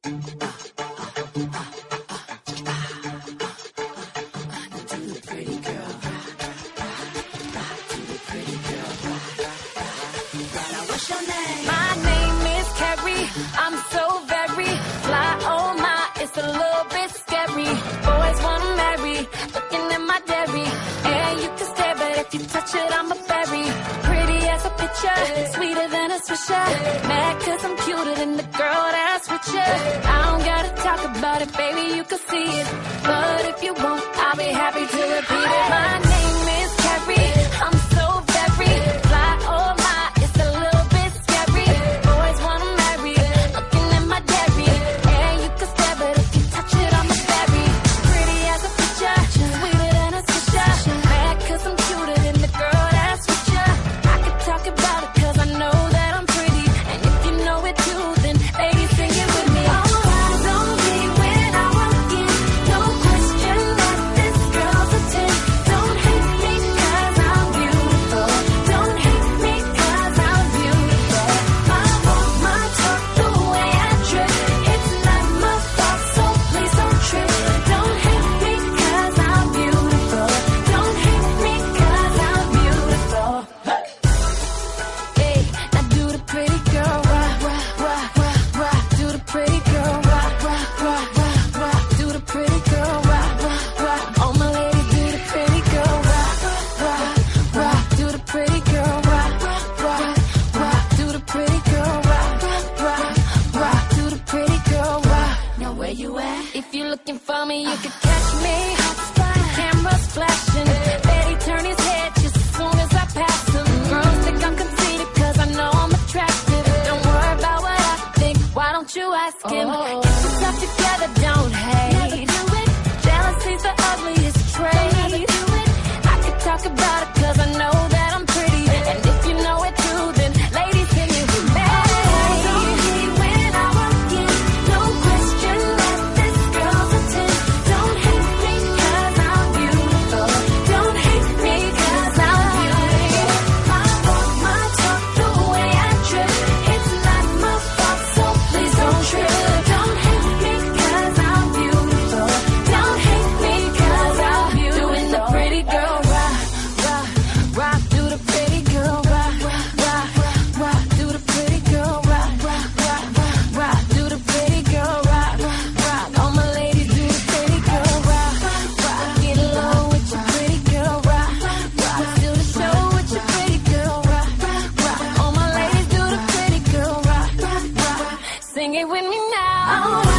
Sweeter than a swisher. Mad cause I'm cuter than the girl that's with you. I don't gotta talk about it, baby, you can see it. But if you won't, I'll be happy to repeat it. My name is Carrie, I'm so very fly, oh my, it's a little bit scary. Boys wanna marry, looking at my dairy. And you can stare, but if you touch it, I'm a berry. Pretty as a picture, sweeter than a swisher. Mad cause I'm cuter than the girl that's with you. I could talk about it cause I know that I'm pretty. And if you know it too, then ladies sing it with me. All eyes on me when I walk in. No question that this girl's a 10. Don't hate me cause I'm beautiful. Don't hate me cause I'm beautiful. My walk, my talk, the way I drip, it's not my fault, so please don't trip. Don't hate me cause I'm beautiful. Don't hate me cause I'm beautiful. Hey, now do the pretty girl rock, rock, rock, rock, rock. Do the pretty girl rock, rock, rock, rock, rock. Do the pretty girl rock, rock, rock. All my ladies do the pretty girl rock, rock, rock. Do the pretty girl rock, rock, rock. Do the pretty girl rock, rock, rock. Do the pretty girl rock. Now where you at? If you're looking for me, you could catch me. Cameras flashing, Betty turn his head just as soon as I pass him. Girls think I'm conceited cause I know I'm attractive. Don't worry about what I think, why don't you ask him? Get yourself together, don't hate. Jealousy's the ugliest trait. I could talk about it cause I know that I'm pretty. And if you know it too, then ladies sing it with me. When I walk in, no question that this girl's a 10. Don't hate me cause I'm beautiful. Don't hate me cause I'm beautiful. My walk, my talk, the way I trip, it's not my fault, so please don't trip. Don't hate me cause I'm beautiful. Don't hate me cause I'm beautiful. Doing the pretty girl rock, rock, rock. Do the pretty girl rock, rock, rock. Do the pretty girl rock, rock, rock, rock. Do the pretty girl rock, rock. All my ladies do the pretty girl rock, rock. Get low with your pretty girl rock, rock. Do the show with your pretty girl rock, rock. All my ladies do the pretty girl rock, rock. Sing it with me now.